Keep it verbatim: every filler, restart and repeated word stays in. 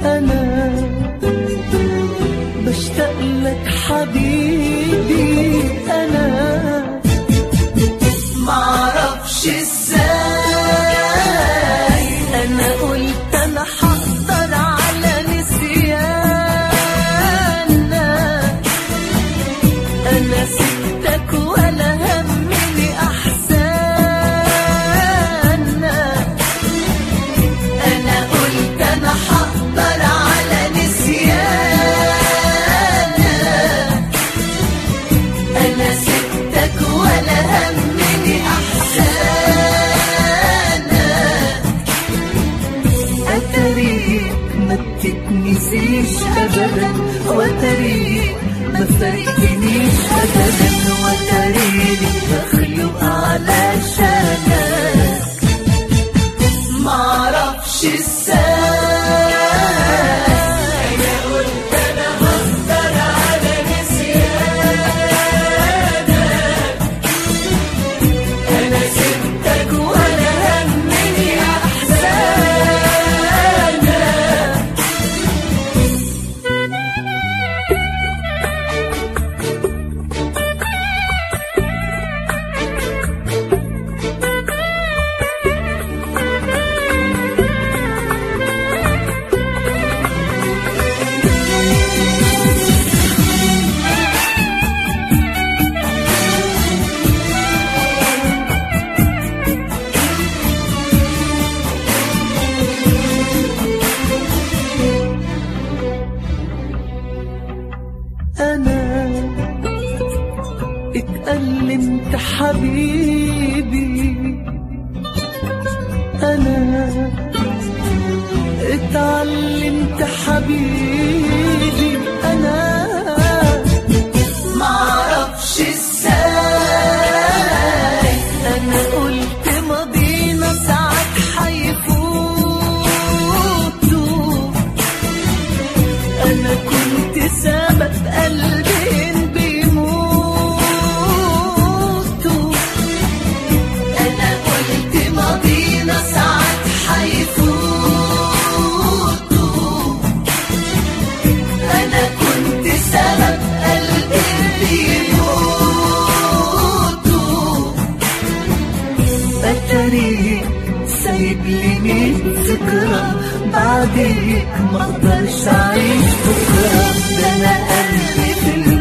أنا بشتاق لك حبيبي، أنا معرفش ازاي أنا قلت أنا حقدر على نسيانك. أنا سبتك ولا همني أحزانك. أنا قلت أنا حقدر على نسيانك. أنا سبتك ولا همني أحزانك. أتريك ما بتتنسيش أبدا، وأتريك ما فرقتنيش أبدا، وأتريني مخلوق علشانك. معرفش ازاي أنا قلت أنا هقدر على نسيانك. أنا سبتك ولا همني أحزانك. أنا اتألمت حبيبي، أنا اتعلمت حبيبي، أنا معرفش ازاي أنا قلت ماضينا ساعات حيفوتوا. أنا كنت سبب قلبين بيموتوا. أنا قلت ماضينا ساعات حيفوتوا. أنا كنت سبب قلبين بيموتوا. أتريك سايب لي ميت ذكرى، بعديك مقدرش أعيش بكرة. ده أنا قلبي في